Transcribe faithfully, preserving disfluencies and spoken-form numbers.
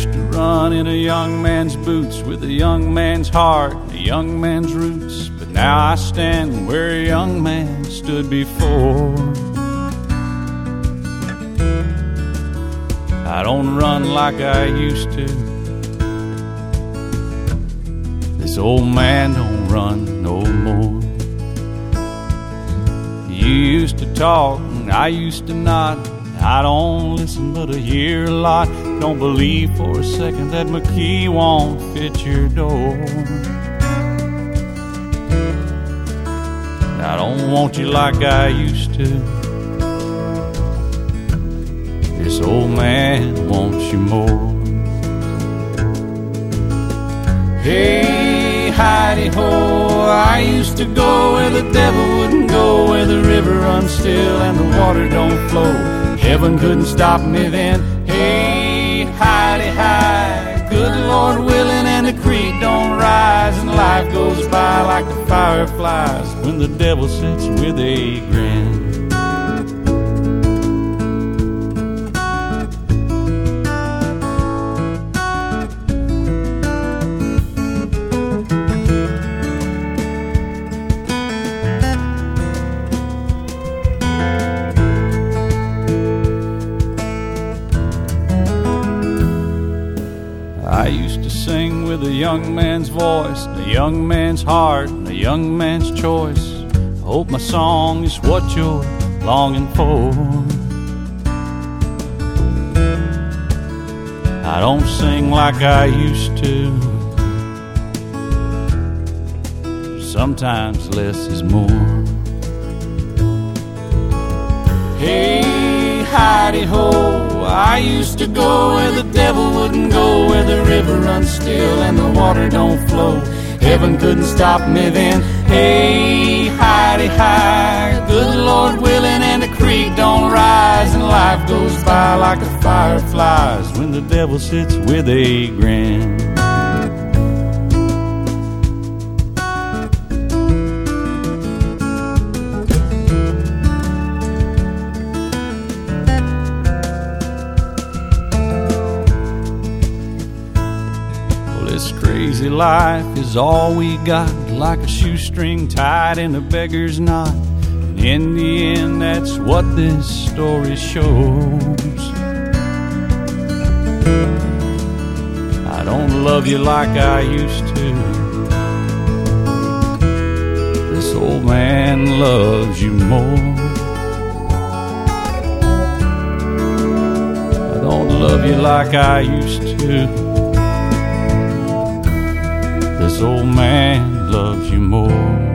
used to run in a young man's boots with a young man's heart and a young man's roots. But now I stand where a young man stood before. I don't run like I used to. This old man don't run no more. You used to talk and I used to not. I don't listen but I hear a lot. Don't believe for a second that McKee won't fit your door. I don't want you like I used to. This old man wants you more. Hey, hidey-ho, I used to go where the devil wouldn't go, where the river runs still and the water don't flow. Heaven couldn't stop me then. Hey, hidey-hi, good Lord willing, and the creek don't rise, and life goes by like the fireflies when the devil sits with a grin. I used to sing with a young man's voice, a young man's heart, and a young man's choice. I hope my song is what you're longing for. I don't sing like I used to. Sometimes less is more. Hey, hidey-ho, I used to go where the devil wouldn't go, where the river runs still and the water don't flow. Heaven couldn't stop me then. Hey, hidey-hi, good Lord willing, and the creek don't rise, and life goes by like the fireflies when the devil sits with a grin. This crazy life is all we got, like a shoestring tied in a beggar's knot. And in the end, that's what this story shows. I don't love you like I used to. This old man loves you more. I don't love you like I used to. This old man loves you more.